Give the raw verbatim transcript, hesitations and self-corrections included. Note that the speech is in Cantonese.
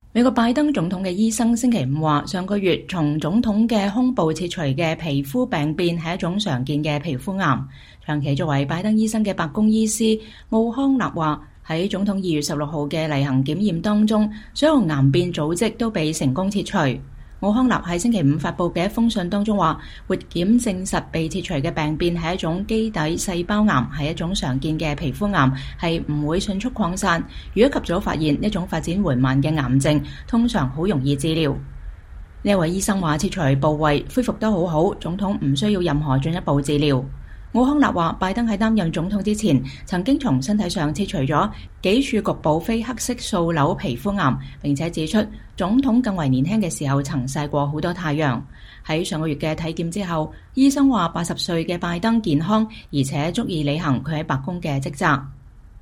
美國拜登總統嘅醫生星期五話，上個月從總統嘅胸部切除嘅皮膚病變係一種常見嘅皮膚癌。長期作為拜登醫生嘅白宮醫師奧康納話，喺總統二月十六號嘅例行檢驗當中，所有癌變組織都被成功切除。奧康納喺星期五發佈嘅一封信當中話，活檢證實被切除嘅病變係一種基底細胞癌，係一種常見嘅皮膚癌，係唔會迅速擴散。如果及早發現，一種發展緩慢嘅癌症，通常好容易治療。呢一位醫生話，切除部位恢復得好好，總統唔需要任何進一步治療。奧康納話，拜登喺擔任總統之前，曾經從身體上切除咗幾處局部非黑色素瘤皮膚癌，並且指出總統更為年輕嘅時候曾曬過好多太陽。喺上個月嘅體檢之後，醫生話八十歲嘅拜登健康，而且足以履行佢喺白宮嘅職責。